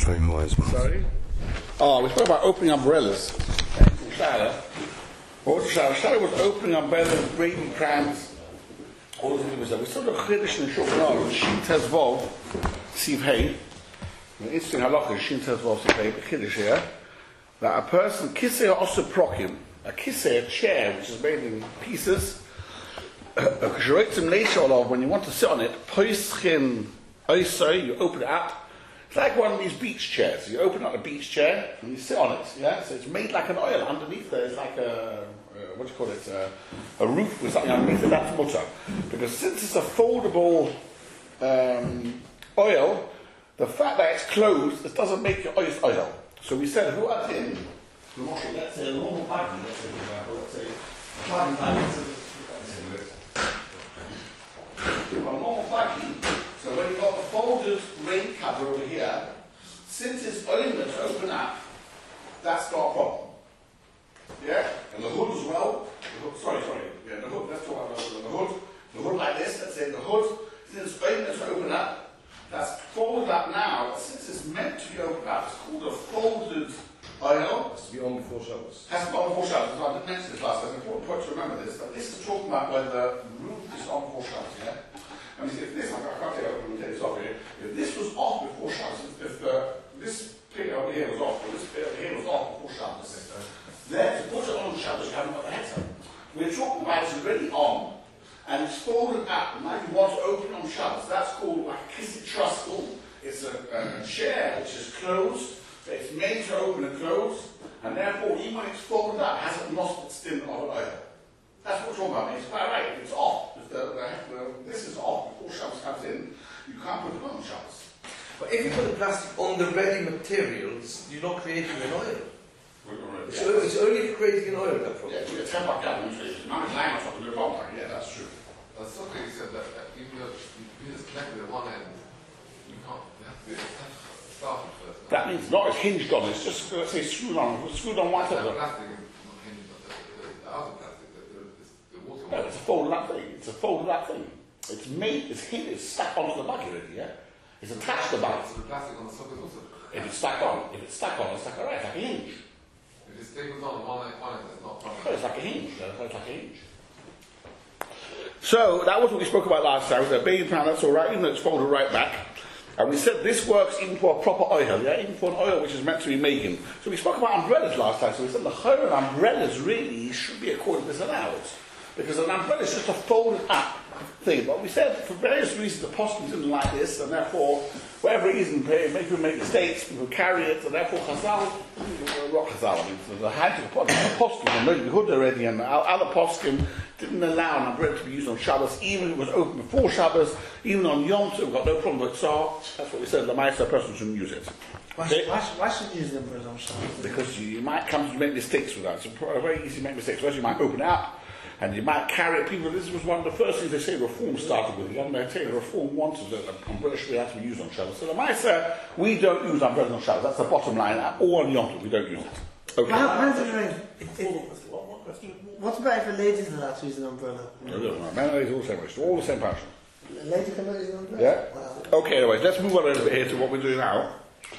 frame-wise. Sorry? Oh, we spoke about opening umbrellas. Shara was opening umbrellas, braiding crams, all the things like that. We saw the Chiddush in Shulchan Shin Tezvov, Siv Hey. The interesting halacha, Shin Tezvov, Siv Hey, the Chiddush here, that a person, kisei also prokim, a kisei, a chair, which is made in pieces, when you want to sit on it, poischin oisoi, you open it up. It's like one of these beach chairs. You open up a beach chair and you sit on it. Yeah, so it's made like an oil. Underneath there is like a what do you call it? A roof with something underneath it. That's mutter. Because since it's a foldable oil, the fact that it's closed, it doesn't make your oil. So we said, who are in? Let's say a normal baggie. Let's say, for example, let's say a normal baggie. So when you've got the folded rain cover over here, since it's only to open up, that's not a problem. Yeah? And the hood as well. The hood, yeah, the hood, let's talk about the hood. The hood like this, let's say the hood, since it's only to open up, that's folded up now. Since it's meant to be opened up, it's called a folded oil. Has to be on before Shabbos. Has to be on before Shabbos. So I didn't mention this last time. It's an important point to remember this. But this is talking about when the roof is on before Shabbos, yeah? I mean, if this, I can't take this off here. If this was off before Shabbos, if this bit over here was off, or this bit over here was off before Shabbos, then to put it on Shabbos, you haven't got the header. We're talking about it's already on, and it's folded up, and now you want to open on Shabbos. That's called like a kisset trustful. It's a chair which is closed, but it's made to open and close, and therefore, even when it's folded up, it hasn't lost its stem of it either. That's what we're talking about. It's quite right. It's off. This is off before Shabbos comes in. You can't put it on Shabbos. But if you put the plastic on the ready materials, you're not creating an oil. It's only creating an oil. Yeah, it's a temper government. Not a climate for the problem. Yeah, that's true. But somebody said that if you just connect with one end, you can't. You have to start it first. That means not it's hinged on. It's just let's say screwed on one side. The plastic is not hinged on the other plastic. No, it's a folded up thing. It's a folded up thing. It's made, it's hinged, it's stuck onto the bucket already, yeah? It's attached to the bucket. So the plastic on the socket also. If it's stuck on, it's stuck alright, it's like a hinge. If it's stapled on one end, it's not fine. Oh, it's like a hinge. It's like a hinge. So, that was what we spoke about last time. The baking pan, that's alright, even though it's folded right back. And we said this works even for a proper oil, yeah? Even for an oil which is meant to be making. So we spoke about umbrellas last time. So we said the whole of umbrellas really should be according to this allowance. Because an umbrella is just a folded up thing. But we said for various reasons the poskim didn't like this, and therefore, for whatever reason, people make mistakes, people carry it, and therefore Chazal, not Chazal, I mean, the hand of the poskim, and the Yehuda already, and other poskim didn't allow an umbrella to be used on Shabbos, even if it was open before Shabbos, even on Yom Tov, we've got no problem with Tzar. That's what we said, the Ma'aser person shouldn't use it. Why should you use the umbrella on Shabbos? Because you might come to make mistakes with that. It's very easy to make mistakes. First, you might open it up. And you might carry it. People, this was one of the first things they say Reform started with. They tell you Reform wanted that umbrella should have to be used on Shabbos. So the Ma'aser, we don't use umbrellas on Shabbos. That's the bottom line. Or on Yom Tov, we don't use it. Okay. How does it rain? What about if a lady's allowed to use an umbrella? No. Men and ladies all the same way. It's all the same passion. A lady can use an umbrella? Yeah. Wow. Okay, anyways, let's move on a little bit here to what we're doing now.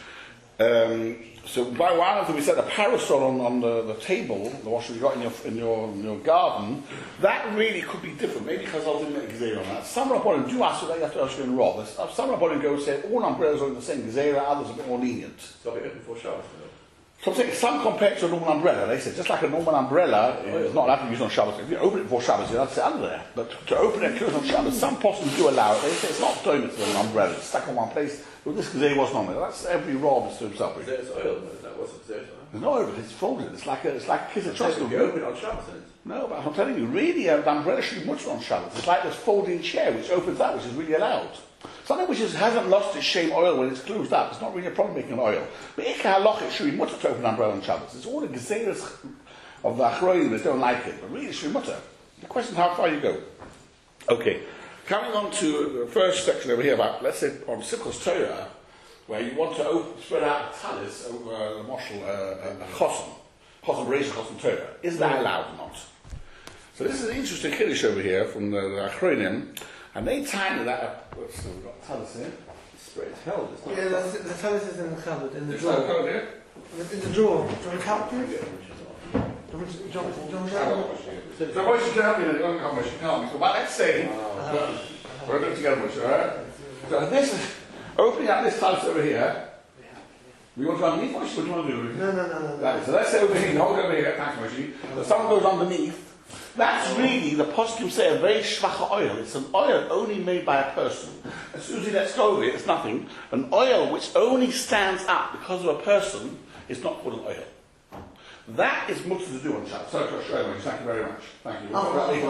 So by one of them, we set a parasol on the table, the wash you got in your garden. That really could be different. Maybe because I didn't make a gazera on that. Some Rabbanim do ask that you have to ask you in Rob. Some Rabbanim go and say all umbrellas are in the same gazera, others are a bit more lenient. So I'll be open before Shabbos. So I'm saying some compare to a normal umbrella. They said just like a normal umbrella is not allowed to be used on Shabbos. If you open it before Shabbos, you're allowed to sit under there. But to open it and close on Shabbos, some possibly do allow it. They say it's not doing it to an umbrella. It's stuck in one place. But this gazera wasn't on there. That's every Rob is to himself. It's oil, that wasn't there. There's no oil, it's folded. It's like a kiss of trust. You open it on Shabbos, isn't it? No, but I'm telling you, really, an umbrella should be much on Shabbos. It's like this folding chair which opens up, which is really allowed. Something which hasn't lost its shame oil when it's closed up. It's not really a problem making an oil. But Ikka Halacha, it should be mutter to open an umbrella on Shabbos. It's all the gezeras of the Achroim that don't like it. But really, it should be mutter. The question is how far you go. Okay. Coming on to the first section over here about, let's say, on Simchas Torah, where you want to spread out a talis over a moshel, a choson raised choson Torah. Is that allowed or not? So this is an interesting Kiddush over here from the Achronim, and they time that up. So we've got talis here. Straight to hell, it's not. Yeah, the tallis is in the cupboard, in the There's no drawer. code here. In the drawer. Do you want to count it? So what you tell me, you don't know how much you tell me. So what let's say, we're going to together with you, alright? So this is, opening up this talus over here, we want to go underneath, what do you want to do? No. Right, so let's say over here, hold over here, thanks Moshe. So someone goes underneath. That's really, the poskim say, a very schwache oil. It's an oil only made by a person. As soon as he lets go of it, it's nothing. An oil which only stands up because of a person is not called an oil. That is much to do on Shabbat. So, thank you very much. Thank you. Thank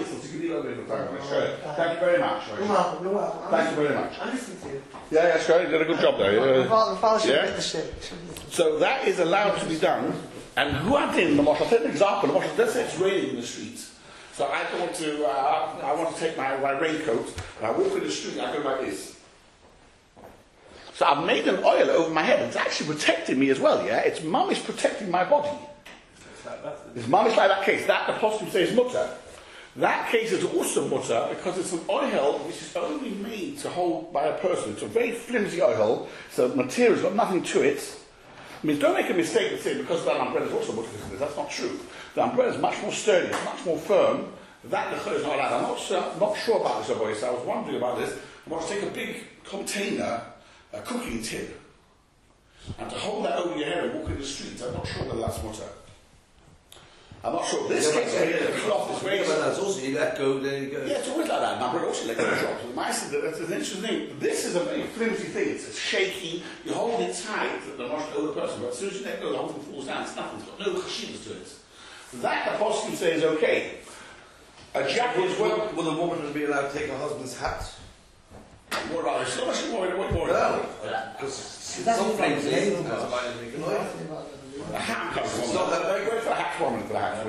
you very much. You're welcome. Thank you very much. I listened to you. Yeah, sure, you did a good job there. The father should Yeah? get the shit. So that is allowed to be done. And who I did in the moshe, I'll take an example. The moshe, let's say it's raining in the streets. So I want to take my raincoat, and I walk in the street, and I go like this. So I've made an oil over my head. It's actually protecting me as well, yeah? It's mamish protecting my body. It's mamish like that case. That the poskim says mutter. That case is also mutter because it's an oil which is only made to hold by a person. It's a very flimsy oil, so the material's got nothing to it. I mean, don't make a mistake and say because that umbrella is also mutter. That's not true. The umbrella is much more sturdy, it's much more firm. That the is not allowed. I'm not sure about this, boys. I was wondering about this. I want to take a big container, a cooking tin, and to hold that over your head and walk in the street. I'm not sure whether that's mutter. I'm not sure. This case over here, the cloth is very. But that's also you let go, then you go. Yeah, it's always like that. Now, but also let go of the drops. The mice, that's an interesting thing. This is a very flimsy thing. It's shaky. You hold it tight, the most older person, but as soon as you let go, the whole thing falls down. It's nothing. It's got no chashivas to it. That the poskim say is okay. A jacket is well. Will a woman be allowed to take her husband's hat? What about it? So much more. What more? Because some things they might make an oil. A hat comes It's from not that big. Wait for a hat woman for the hat.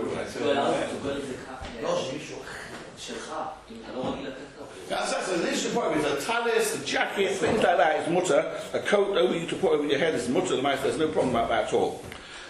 That's an interesting point. With a talis, a jacket, things like that is mutter. A coat over you to put over your head is mutter. The mice, there's no problem about that at all.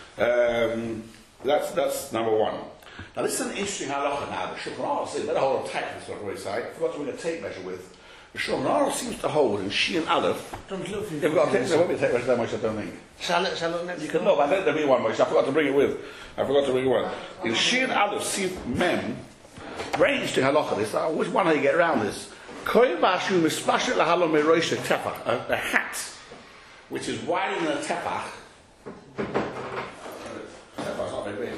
That's number one. Now this is an interesting halacha now. The Shulchan Aruch says, better hold on tight to this one, what I forgot to bring a tape measure with. The Shulchan Aruch seems to hold in Shin Aleph. Don't look for you. You've got a tape measure, won't be a tape measure that much, I don't think. Shall I look next? You can look, I think there'll be one, Moshe. I forgot to bring it with. In Shin Aleph, Sif Mem, very interesting halacha this. Which one do you get around this? Koi Bashu Mispashet Lahalom Meroish Tefach, a hat which is wider than a tefach. Tefach's not very big.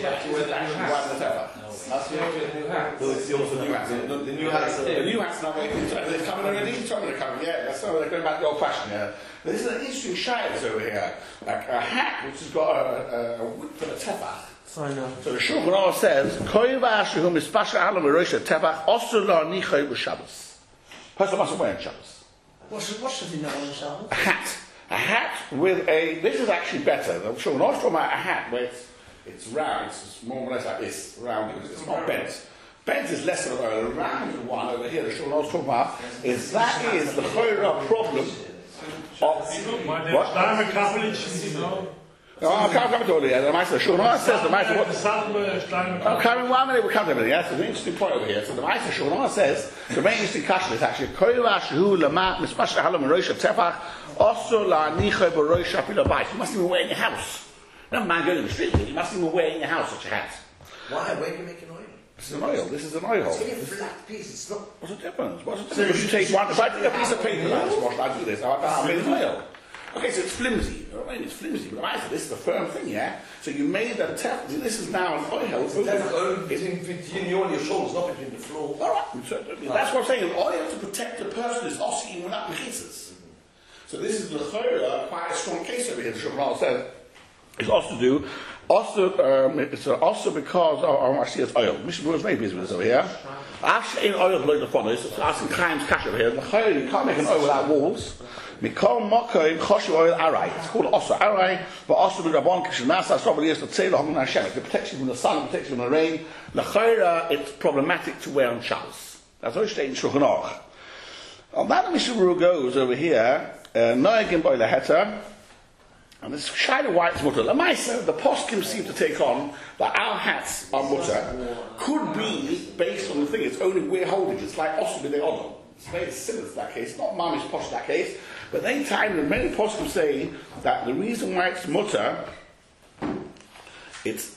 That's the new hat. No, it's the also new hat. The new hat's The new hat's not very big. They're coming already? They're coming, yeah. That's they're going back to the old fashioned, yeah. But this is an interesting shaylas over here. Like a hat which has got a width of a tefach. Sorry, no. So the Shulchan Aruch says, Koi Vashu Mispashet Lahalom Meroish Tefach Osur La Nichai B'Shabbos. Person mustn't wear in Shabbos. What should he know on the Shabbos? A hat. A hat with a. This is actually better. I'm sure we're not talking about a hat where it's round. It's more or less like this, round. It's not bent. Bent is less of a round one over here. The Shulchan Aruch talking about is that is the Chorah problem of what? No, I can't come to all the other. The Shulchan Aruch says the Meister. What? Coming 1 minute, we'll come to everything. That's an interesting point over here. So the Meister Shulchan Aruch says the very interesting question is actually Koyvash Lama Mispashet Lahalom Meroish Tefach Osur La Nichai B'Roish Afil Abayis. You must even wear in your house. Never mind going in the street. You must even wear in your house such a hat. Why? Where can you make an oil? This is an oil. This is an oil. It's only a flat piece. It's not. What's the difference? What's the difference? If you take one, if I take a piece of paper like this, what should I do this? I made an oil. Okay, so it's flimsy. I mean, it's flimsy, but I said this is a firm thing, yeah? So you made that tefach. This is now an oil. It's only between you and your shoulders, not between the floor. All right. That's what I'm saying. An oil to protect the person is also even without mechitzas. So this is the chayra, quite a strong case over here. The Shulchan Aruch said it's also to do. It's also because I see it's oil. Mishnah was very busy with this over here. Actually, in oil below the front, it's asking Chaim's cash over here. The chayra, you can't make an oil without walls. Mikol Mokoim Choshu Oil Arai. It's called Osa Arai, but also the Rabban Kishanasa somebody has to say Lahom Hashem. It protects you from the sun, it protects you from the rain. L'chayra, it's problematic to wear on Shabbos. That's what it's stated in Shulchan Aruch. On that Mishnah goes over here, Noegim Boy Laheta, and this Shaila White's mutter. Lamaisa, the poskim seem to take on that our hats are mutter, could be based on the thing, it's only we're holding, it's like Osa B'dei Odom. It's very similar to that case, not Mamish Posh that case. But they time that many poskim say that the reason why it's mutter, it's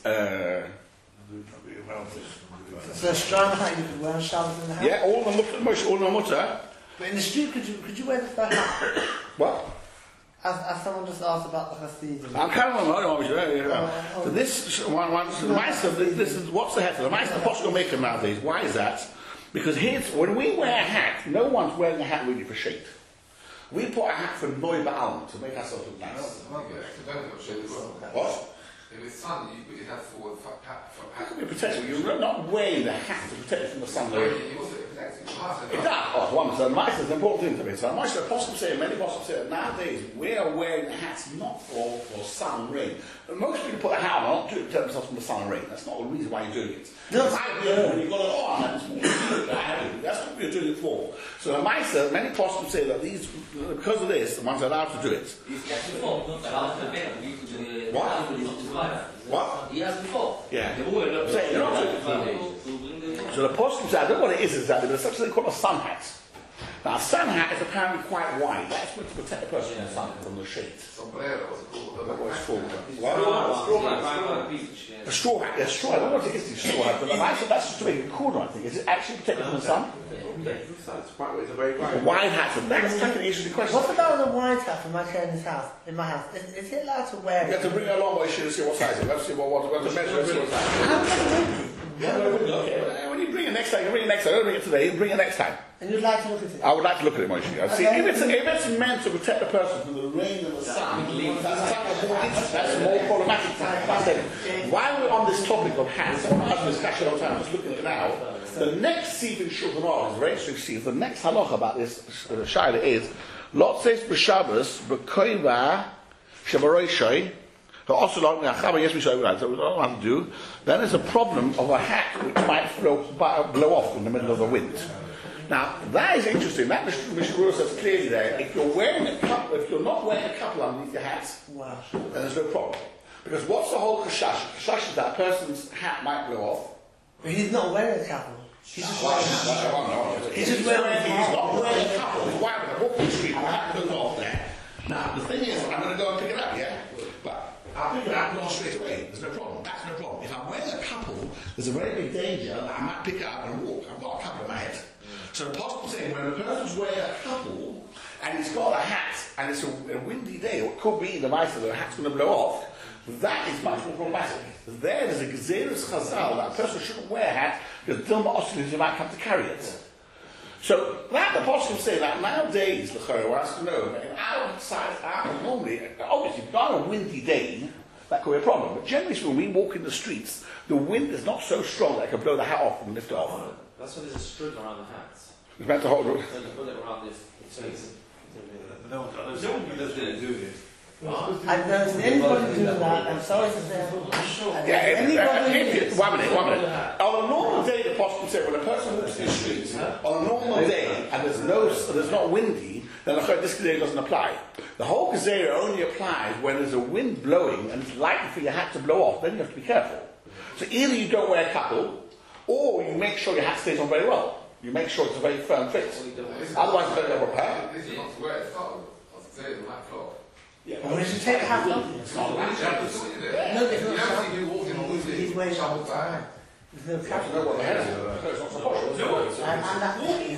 So a strong hat you could wear on Shabbos in the house? yeah, all the mutter. But in the street, could you wear the hat? What? As someone just asked about the Hasidim. I'm kind of so this one, so the Meister, this is what's the head? The Meister poskim make them nowadays. Why is that? Because here's when we wear a hat, no one's wearing a hat really for shade. We put a hat for Noi Ba'alm to make ourselves look nice. What? If it's sun, you put your hat forward for How can we protect you? You're not wearing the hat to protect you from the sun. It does. Oh, one. So Meister is an important thing to me. So Meister, many apostles say that nowadays we are wearing hats not for sun and rain. And most people put a hat on, not to protect themselves from the sun and rain. That's not the reason why you're doing it. No. You've got it on. That's what you're doing it for. So the Meister, many apostles say that these, because of this, the ones are allowed to do it. What? He has before. Yeah. So the apostle said, I don't know what it is exactly, but it's such a thing called a sun hat. Now, a sun hat is apparently quite wide. That's meant to protect the person from the sun, from the shade. Sombrero, what's it called? That's what it's called. A straw hat. Yeah, straw hat. I don't know what it is, straw hat, but that's just to make it cooler, I think. Is it actually protected from the sun? It's a very wide. Wide hat. And that's kind of an interesting question. What about the white hat for my chairman's house? In my house, is it allowed to wear You have it? to bring it along by shoe and see what size it is. Let's see what the measure. Let's see what size. Okay, when you bring it next time, you bring it next time. Don't bring it today. Bring it next time. And you'd like to look at it? I would like to look at it, Moshe. See, Okay. if it's meant to protect the person from the rain and the sun, that's more problematic. That's it. While we're on this topic of hats, I want to have a discussion all the time. Just looking at it now. The next Siv in Shulchan Aruch is very interesting. The next halacha about this shaila is Lotzes b'Shabbos b'Koiva Shabaroishai. Yes, we show you that. So we don't have to do. Then there's a problem of a hat which might blow off in the middle of the wind. Now that is interesting. That Mishnah says clearly there. If you're wearing a couple, if you're not wearing a couple underneath your hat, Wow. then there's no problem. Because what's the whole kashash? Kashash is that a person's hat might blow off. But he's not wearing a couple. He's just wearing He's not wearing a couple. He's walking the street and the hat goes off there. Now the thing is, I'm going to go and pick it up, yeah? But I'll pick it up and go straight away. There's no problem. That's no problem. If I'm wearing a couple, there's a very big danger that I might pick it up and walk. I've got a couple in my head. So the apostle saying when a person's wearing a couple and he's got a hat and it's a windy day, or it could be the mice that the hat's going to blow off, that is much more problematic. There's a gezerus chazal that a person shouldn't wear a hat because Dilma Oscillus might come to carry it. So that the apostle say that nowadays, the we're asked to know, in our side, normally, obviously, if you've got a windy day, that could be a problem. But generally, when we walk in the streets, the wind is not so strong that it can blow the hat off and lift it off. That's why there's a string around the hats. It's meant to hold it. So you put it around this face. No one does do it. I've never seen anybody do that. I'm sorry to say. One minute. On a normal day, the apostle said, when a person walks in the streets, on a normal day, and there's not windy, then this gezerah doesn't apply. The whole gezerah only applies when there's a wind blowing and it's likely for your hat to blow off. Then you have to be careful. So either you don't wear a couple, or you make sure your hat stays on very well. You make sure it's a very firm fit. Otherwise, you don't know what hat. This is not to wear it, it's not the white cloth. Yeah, Well, we should take a hat off. it's not like that. No, there's You no never cap. see you walking on the He's wearing shovel it. time. There's no You cap. have to know what the head is. No, it's not so posh. And that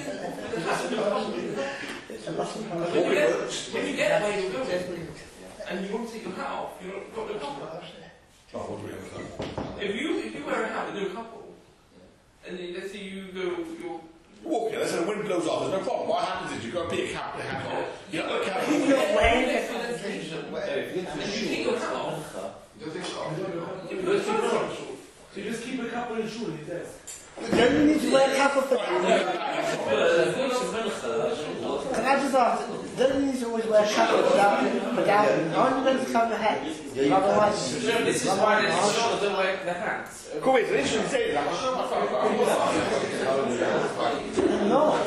it's a muscle. When you get where you're going and you want to take your hat off, you've got no couple. Oh, what do we have? If you wear a hat with no couple, and then let's say you go, you're Walking, let's say the wind blows off, there's no problem. What happens is you go and pick a hat off. You don't look at He's it. not wearing it. and you take your hat off. You don't think so? You put your hat on. So you just keep a couple in shul, he says. Don't you need to wear a couple for that? Can I just ask, don't you need to always wear a couple without aren't you going to cover your head? Otherwise, This is why there's short don't wear the hats. Cool, it's interesting to say that. no.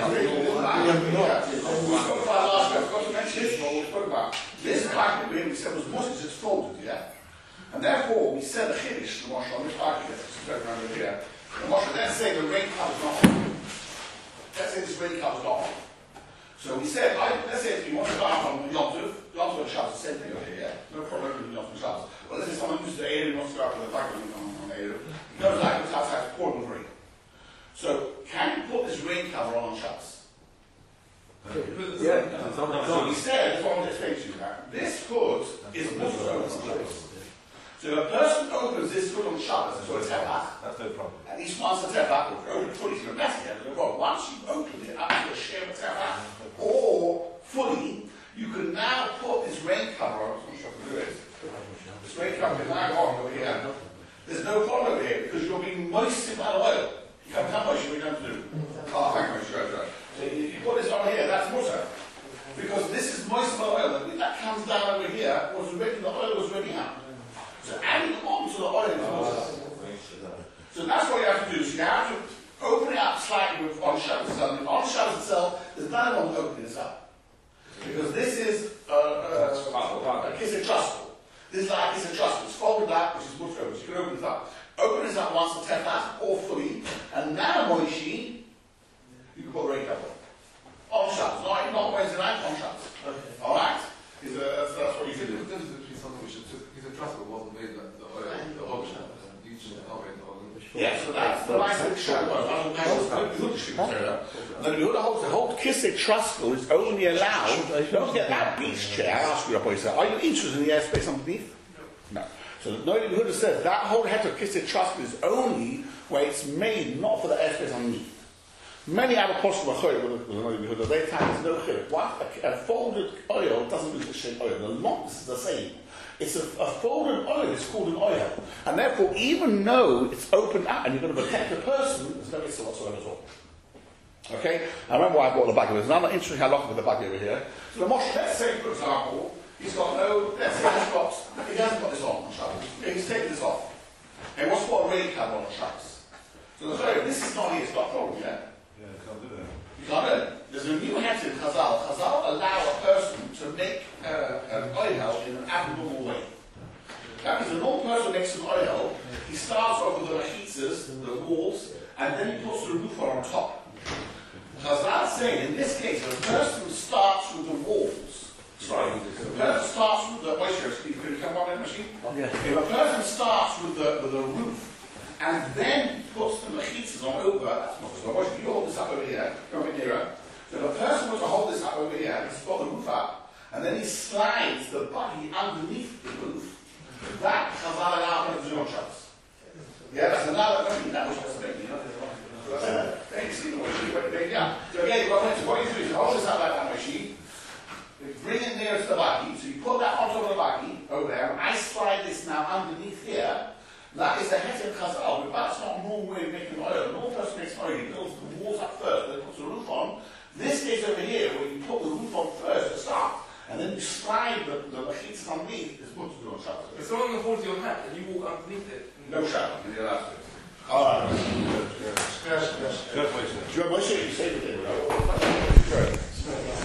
This packet we said was Moses, it's folded, yeah? And therefore, we said the Chiddush, the Moshe on this packet, it's going around here. The Moshe then say the rain covers not on. Let's say this rain covers not on. So we said, let's say if you want to buy from Yom Tov and Shabbos, the same thing over here, no problem with Yom Tov and Shabbos. But let's say someone uses the area and wants to go out to the back on the area, he goes like this outside the cordon ring. So, can you put this rain cover on Shabbos? Yeah. So we said, that's what I want to explain to you now, this hood is much open on Shabbos. So if a person opens this hood on Shabbos, so it's tefach, That's no problem. and each wants a tefach, or open it fully to the mess here, once you've opened it up to a share of tefach, or fully, you can now put this rain cover on. I'm not sure if I can do it. This rain cover can now go on over here. There's no problem over here because you're being moistened by the oil. You can't have moisture, we don't do. Oh, thank you, sure. So you put this on here, that's water. Because this is moistened by the oil. That comes down over here, the oil was already out. So adding on to the oil is water. So that's what you have to do. So you have to open it up slightly on Shabbos itself. On Shabbos itself, there's none of them opening this up. Because this is a kiss of trustful. This is like a kiss of trustful. It's folded up, which is much over. So you can open this up. Open this up once the tefach or fully, and now Moishi, you can put a rain cover on Shabbos. Not Wednesday night, on Shabbos. Alright? That's what you can do. The difference between something which is entrustable wasn't made like the oil, the option, each oven. Yeah, so that's the nice little short one. The whole Kisik Trustful is only allowed. Don't get that beach chair. I ask you, are you interested in the airspace underneath? No. So the Hood says that whole head of Kisik Trustful is only where it's made, not for the airspace underneath. Many other parts of the Hood, they tell there's no Hood. What? A folded oil doesn't look the same oil. The lots is the same. It's a folded oil, it's called an oil. And therefore, even though it's opened up and you're going to protect the person, there's no issue whatsoever at all. Okay? I remember why I brought the buggy. There's another interesting halacha with the buggy over here. So the Moshe, let's say, for example, he's got no, let's say he hasn't got this on Shabbos. He's taken this off. And what's got a rain cover on Shabbos? So this is not here, it's not a problem, yeah? Yeah, can't do that. You can't do it. There's a new head in Chazal. Chazal allow a person to make an oil in an abnormal way. That means a normal person makes an oil, he starts off with the machitzas, the walls, and then he puts the roof on top. Chazal saying, in this case, if a person starts with the walls, if a person starts with the moisture, can you come on that machine? Yeah. If a person starts with the roof, and then puts the machitzas on over, that's not so much. You hold this up over here, come a bit nearer. So if a person were to hold this up over here, he's got the roof up, and then he slides the body underneath the roof, that comes out of the zero shots. Yeah, that's another thing. That was just a thing, you know. Yeah. So again, what you do is you hold this up like that machine, bring it near to the body, so you put that on top of the body over there, and I slide this now underneath here. That is the heter chazal, but that's not a normal way of making oil. A normal person makes oil, he builds the walls up first, then puts the roof on. This case over here, where you put the roof on first to start, and then you slide the machitzas underneath, is what to do on Shabbos. If someone holds your hat and you walk underneath it, No Shabbos, you're allowed to. Alright. Yes. Do you have my shit? You say it.